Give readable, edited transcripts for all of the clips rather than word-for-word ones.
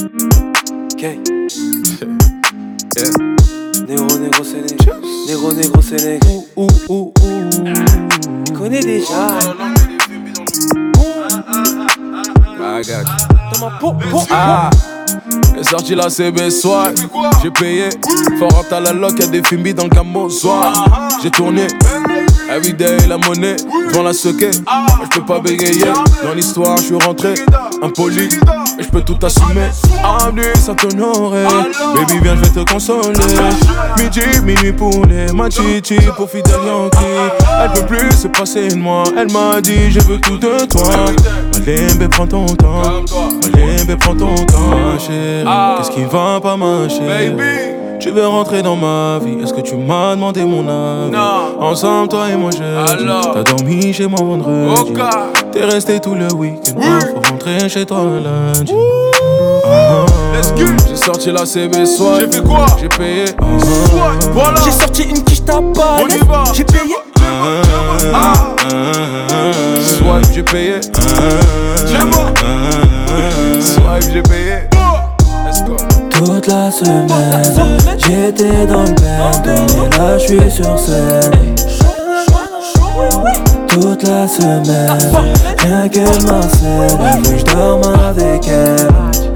Okay. Yeah. Négro Sénégal. Négro Sénégal. Connais déjà. I got you. Dans ma peau. J'ai sorti la CB soir, j'ai payé. Faut rentrer à la loc, y'a des films dans le camo soir. J'ai tourné, everyday la monnaie, devant la soquet. J'peux pas bégayer, dans l'histoire j'suis rentré, impoli. Et j'peux tout assumer, amener sans t'honorer. Baby viens j'vais te consoler. Midi, minuit pour les machichi, pour fidèle Yankee. Elle peut plus se passer de moi, elle m'a dit je veux tout de toi. Malembe prends ton temps, Malembe prends ton temps, ma chérie. Qu'est-ce qui va pas marcher? Tu veux rentrer dans ma vie, est-ce que tu m'as demandé mon avis? Non. Ensemble toi et moi jeudi. T'as dormi chez moi vendredi. T'es resté tout le week-end. Faut rentrer chez toi lundi. J'ai sorti la CB soir. J'ai fait quoi? J'ai payé. Voilà. J'ai sorti une quiche tabac. On y va. J'ai payé. Swipe j'ai payé. Swipe j'ai payé. Let's go. Toute la semaine, j'étais dans le bed, et là j'suis sur scène. Toute la semaine, rien qu'elle m'harcèle, elle veut que j'dorme avec elle.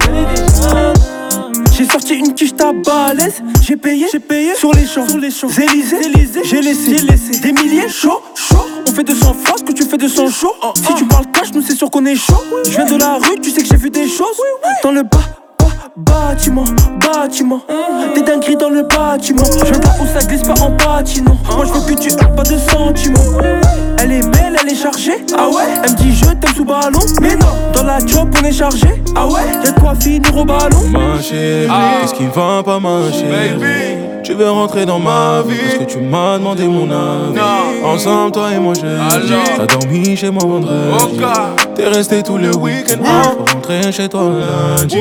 J'ai sorti une quiche balèze, j'ai payé sur les champs, Élysée, j'ai laissé des milliers, chaud, on fait 200 fois ce que tu fais 200 shows. Si tu parles cash, nous c'est sûr qu'on est chaud. Je viens de la rue, tu sais que j'ai vu des choses. Dans le bâtiment, des dingueries dans le bâtiment. Je viens de là où ça glisse pas en patinant. Moi je veux que tu aies pas de sentiments. Elle est belle, elle est chargée. Ah ouais. Elle me dit je t'aime sous ballon. Mais non, dans la job on est chargé. Ah ouais. Y'a de quoi finir au ballon. Ma chérie, qu'est-ce qui va pas ma chérie? Tu veux rentrer dans ma vie, est-ce que tu m'as demandé mon avis? Ensemble toi et moi jeudi. T'as dormi chez moi vendredi. T'es resté tout le week-end. Faut rentrer chez toi lundi.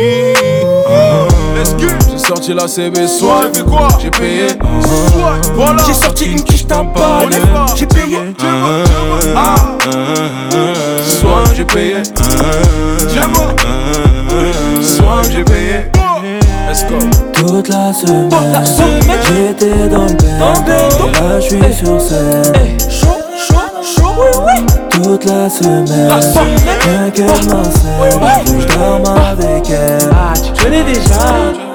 J'ai sorti la CB soir. J'ai fait quoi? J'ai payé. Voilà. J'ai sorti une quiche tabac. J'ai payé. Soir j'ai payé. Soir j'ai payé. Let's go. Toute la semaine, j'étais dans le bed, et là j'suis sur scène. Toute la semaine, rien qu'elle m'harcèle, elle veut que j'dorme avec elle. Je connais déjà.